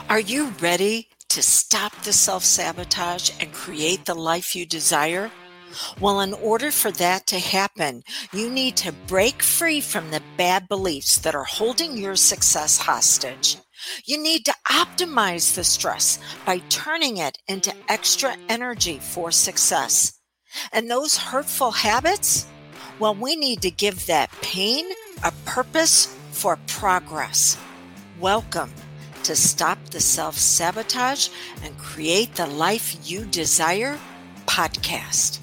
Are you ready to stop the self-sabotage and create the life you desire? Well, in order for that to happen, you need to break free from the bad beliefs that are holding your success hostage. You need to optimize the stress by turning it into extra energy for success. And those hurtful habits? Well, we need to give that pain a purpose for progress. Welcome to Stop the Self-Sabotage and Create the Life You Desire podcast.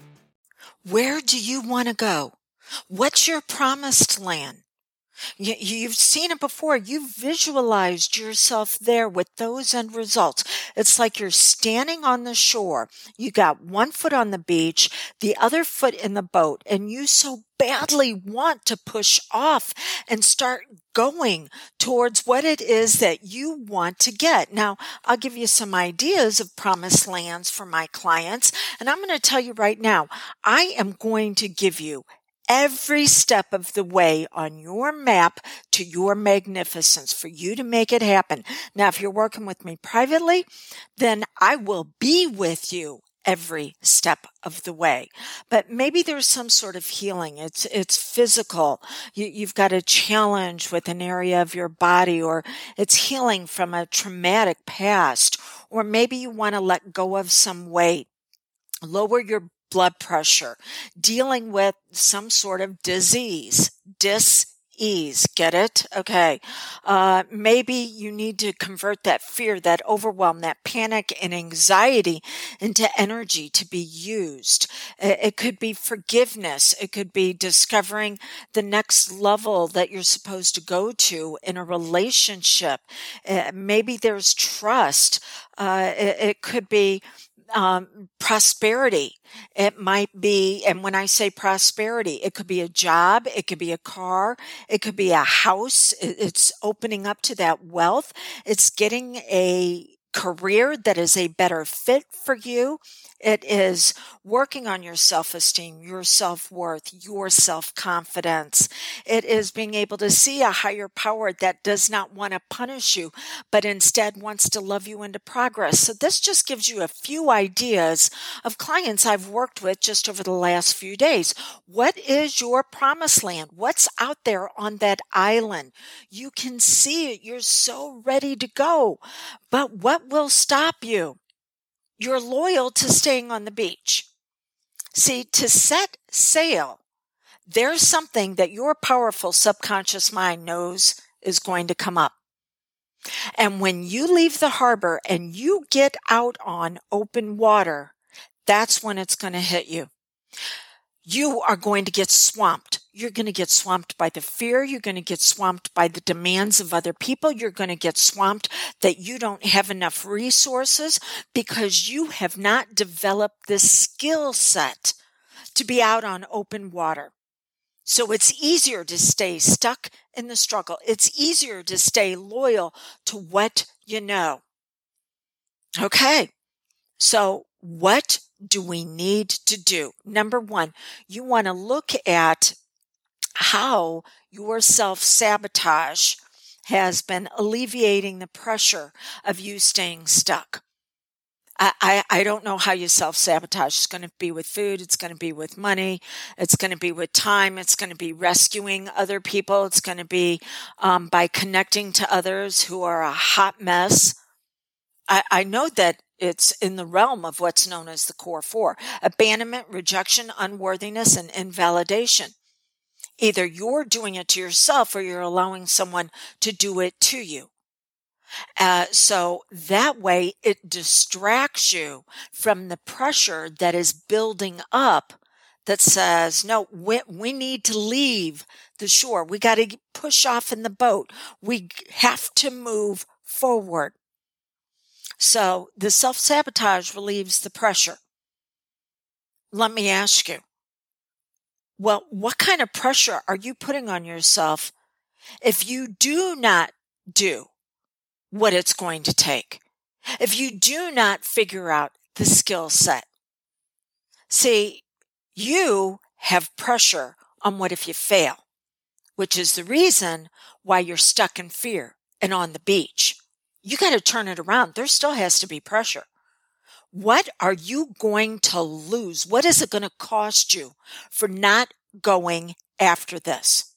Where do you want to go? What's your promised land? You've seen it before. You've visualized yourself there with those end results. It's like you're standing on the shore. You got one foot on the beach, the other foot in the boat, and you so badly want to push off and start going towards what it is that you want to get. Now, I'll give you some ideas of promised lands for my clients, and I'm going to tell you right now, I am going to give you every step of the way on your map to your magnificence for you to make it happen. Now, if you're working with me privately, then I will be with you every step of the way. But maybe there's some sort of healing. It's physical. You've got a challenge with an area of your body, or it's healing from a traumatic past, or maybe you want to let go of some weight, lower your blood pressure, dealing with some sort of disease, dis-ease. Get it? Okay. Maybe you need to convert that fear, that overwhelm, that panic and anxiety into energy to be used. It could be forgiveness. It could be discovering the next level that you're supposed to go to in a relationship. Maybe there's trust. It could be prosperity. It might be, and when I say prosperity, it could be a job, it could be a car, it could be a house. It's opening up to that wealth. It's getting a career that is a better fit for you. It is working on your self-esteem, your self-worth, your self-confidence. It is being able to see a higher power that does not want to punish you, but instead wants to love you into progress. So this just gives you a few ideas of clients I've worked with just over the last few days. What is your promised land? What's out there on that island? You can see it. You're so ready to go. But what will stop you? You're loyal to staying on the beach. See, to set sail, there's something that your powerful subconscious mind knows is going to come up. And when you leave the harbor and you get out on open water, that's when it's going to hit you. You are going to get swamped. You're going to get swamped by the fear. You're going to get swamped by the demands of other people. You're going to get swamped that you don't have enough resources because you have not developed this skill set to be out on open water. So it's easier to stay stuck in the struggle. It's easier to stay loyal to what you know. Okay. So what do we need to do? Number one, you want to look at how your self-sabotage has been alleviating the pressure of you staying stuck. I don't know how you self-sabotage. It's going to be with food. It's going to be with money. It's going to be with time. It's going to be rescuing other people. It's going to be by connecting to others who are a hot mess. I know that it's in the realm of what's known as the core four: abandonment, rejection, unworthiness, and invalidation. Either you're doing it to yourself or you're allowing someone to do it to you. So that way it distracts you from the pressure that is building up that says, no, we need to leave the shore. We got to push off in the boat. We have to move forward. So the self-sabotage relieves the pressure. Let me ask you, well, what kind of pressure are you putting on yourself if you do not do what it's going to take? If you do not figure out the skill set? See, you have pressure on what if you fail, which is the reason why you're stuck in fear and on the beach. You got to turn it around. There still has to be pressure. What are you going to lose? What is it going to cost you for not going after this?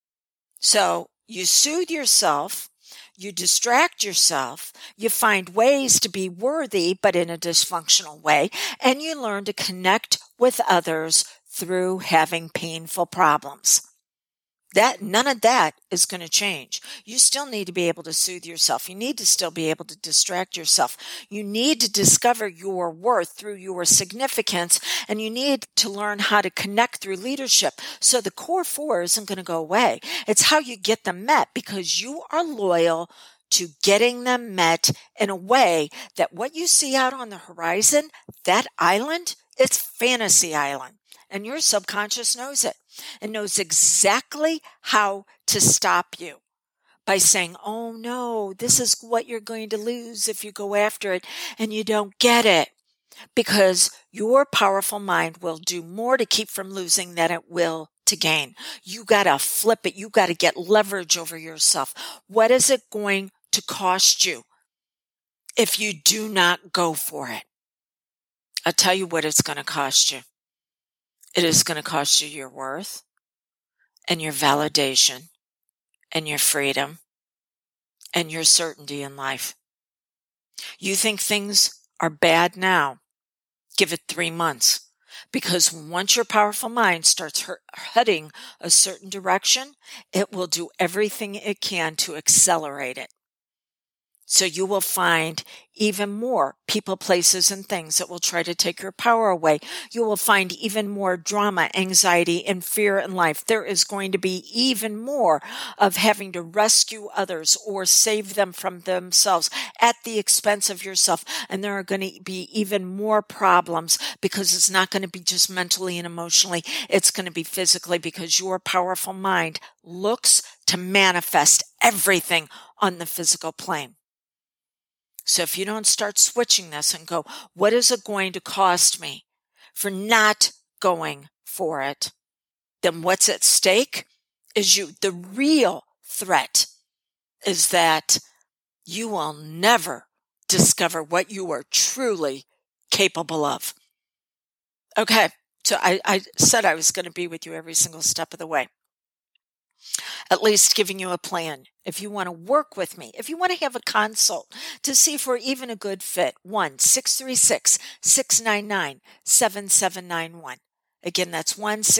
So you soothe yourself, you distract yourself, you find ways to be worthy, but in a dysfunctional way, and you learn to connect with others through having painful problems. None of that is going to change. You still need to be able to soothe yourself. You need to still be able to distract yourself. You need to discover your worth through your significance, and you need to learn how to connect through leadership. So the core four isn't going to go away. It's how you get them met, because you are loyal to getting them met in a way that what you see out on the horizon, that island, it's fantasy island. And your subconscious knows it and knows exactly how to stop you by saying, oh no, this is what you're going to lose if you go after it and you don't get it. Because your powerful mind will do more to keep from losing than it will to gain. You got to flip it. You got to get leverage over yourself. What is it going to cost you if you do not go for it? I'll tell you what it's going to cost you. It is going to cost you your worth and your validation and your freedom and your certainty in life. You think things are bad now, give it 3 months. Because once your powerful mind starts heading a certain direction, it will do everything it can to accelerate it. So you will find even more people, places, and things that will try to take your power away. You will find even more drama, anxiety, and fear in life. There is going to be even more of having to rescue others or save them from themselves at the expense of yourself. And there are going to be even more problems, because it's not going to be just mentally and emotionally. It's going to be physically, because your powerful mind looks to manifest everything on the physical plane. So if you don't start switching this and go, what is it going to cost me for not going for it? Then what's at stake is you. The real threat is that you will never discover what you are truly capable of. Okay, so I said I was going to be with you every single step of the way. At least giving you a plan. If you want to work with me, if you want to have a consult to see if we're even a good fit, 1-636-699-7791. Again, that's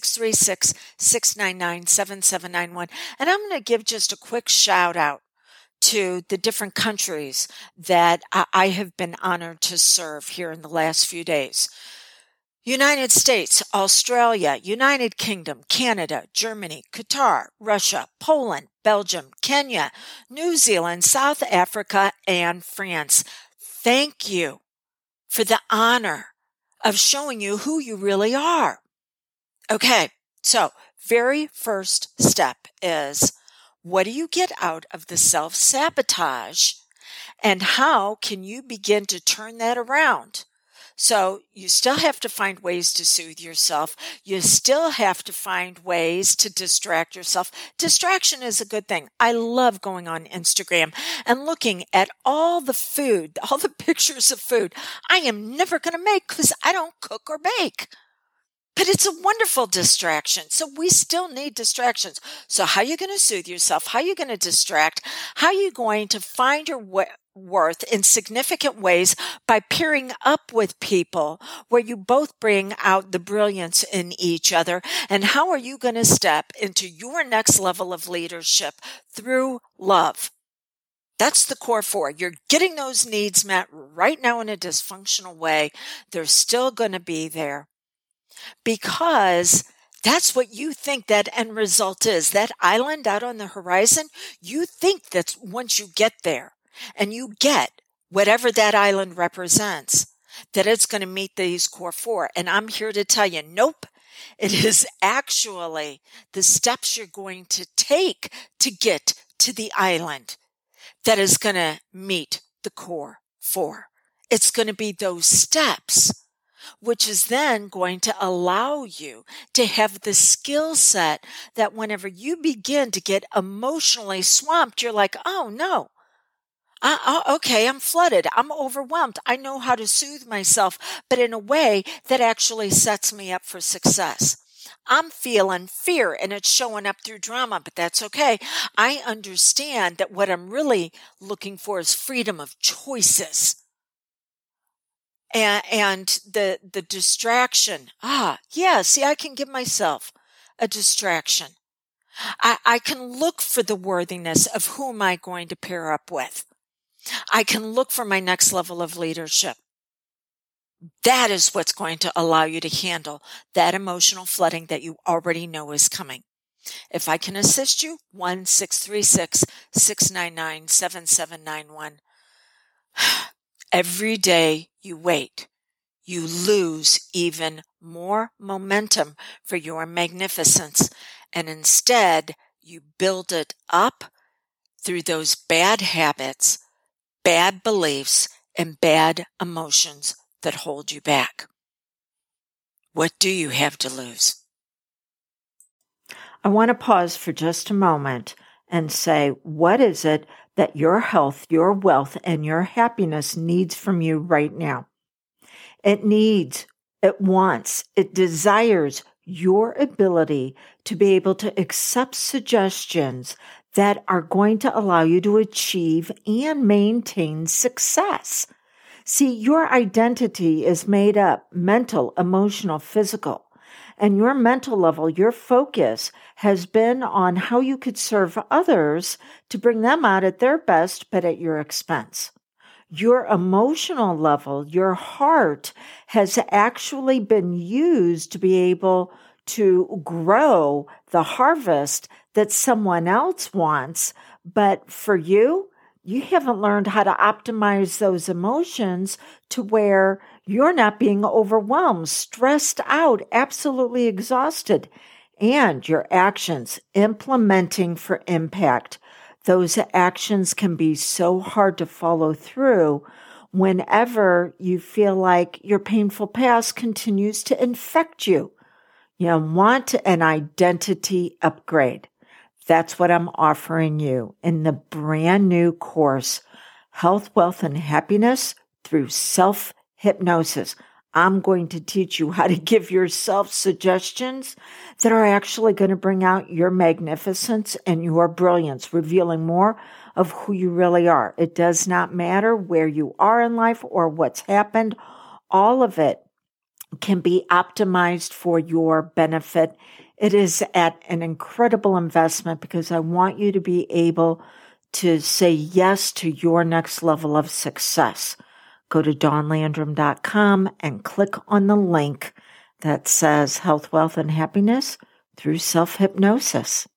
1-636-699-7791. And I'm going to give just a quick shout out to the different countries that I have been honored to serve here in the last few days. United States, Australia, United Kingdom, Canada, Germany, Qatar, Russia, Poland, Belgium, Kenya, New Zealand, South Africa, and France. Thank you for the honor of showing you who you really are. Okay, so very first step is, what do you get out of the self-sabotage, and how can you begin to turn that around? So you still have to find ways to soothe yourself. You still have to find ways to distract yourself. Distraction is a good thing. I love going on Instagram and looking at all the food, all the pictures of food I am never going to make because I don't cook or bake. But it's a wonderful distraction. So we still need distractions. So how are you going to soothe yourself? How are you going to distract? How are you going to find your worth in significant ways by pairing up with people where you both bring out the brilliance in each other? And how are you going to step into your next level of leadership through love? That's the core four. You're getting those needs met right now in a dysfunctional way. They're still going to be there, because that's what you think that end result is. That island out on the horizon, you think that once you get there and you get whatever that island represents, that it's going to meet these core four. And I'm here to tell you, nope. It is actually the steps you're going to take to get to the island that is going to meet the core four. It's going to be those steps, which is then going to allow you to have the skill set that whenever you begin to get emotionally swamped, you're like, oh no, Okay, I'm flooded. I'm overwhelmed. I know how to soothe myself, but in a way that actually sets me up for success. I'm feeling fear and it's showing up through drama, but that's okay. I understand that what I'm really looking for is freedom of choices. And the distraction. Yeah, see, I can give myself a distraction. I can look for the worthiness of who am I going to pair up with. I can look for my next level of leadership. That is what's going to allow you to handle that emotional flooding that you already know is coming. If I can assist you, 1-636-699-7791. Every day you wait, you lose even more momentum for your magnificence, and instead you build it up through those bad habits, bad beliefs, and bad emotions that hold you back. What do you have to lose? I want to pause for just a moment and say, what is it that your health, your wealth, and your happiness needs from you right now? It needs, it wants, it desires your ability to be able to accept suggestions that are going to allow you to achieve and maintain success. See, your identity is made up mental, emotional, physical. And your mental level, your focus has been on how you could serve others to bring them out at their best, but at your expense. Your emotional level, your heart has actually been used to be able to grow the harvest that someone else wants. But for you, you haven't learned how to optimize those emotions to where you're not being overwhelmed, stressed out, absolutely exhausted, and your actions implementing for impact. Those actions can be so hard to follow through whenever you feel like your painful past continues to infect you. You want an identity upgrade. That's what I'm offering you in the brand new course, Health, Wealth, and Happiness through Self-Hypnosis. I'm going to teach you how to give yourself suggestions that are actually going to bring out your magnificence and your brilliance, revealing more of who you really are. It does not matter where you are in life or what's happened. All of it can be optimized for your benefit. It is at an incredible investment because I want you to be able to say yes to your next level of success. Go to dawnlandrum.com and click on the link that says Health, Wealth, and Happiness through Self-Hypnosis.